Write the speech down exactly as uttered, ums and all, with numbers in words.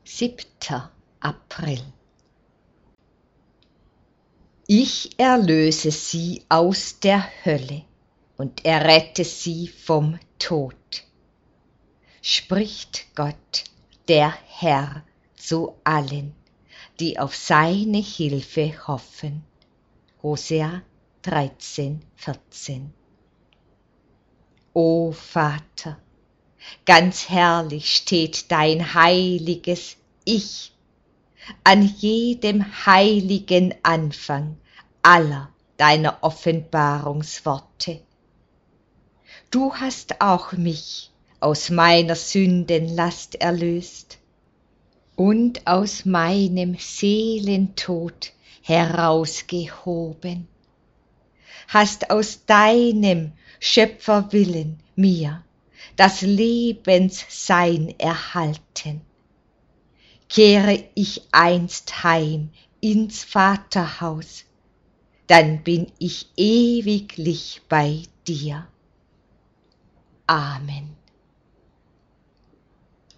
siebter April. Ich erlöse sie aus der Hölle und errette sie vom Tod, spricht Gott, der Herr, zu allen, die auf seine Hilfe hoffen. Hosea dreizehn, vierzehn. O Vater, ganz herrlich steht dein heiliges Ich an jedem heiligen Anfang aller deiner Offenbarungsworte. Du hast auch mich aus meiner Sündenlast erlöst und aus meinem Seelentod herausgehoben, hast aus deinem Schöpferwillen mir das Lebenssein erhalten. Kehre ich einst heim ins Vaterhaus, dann bin ich ewiglich bei dir. Amen.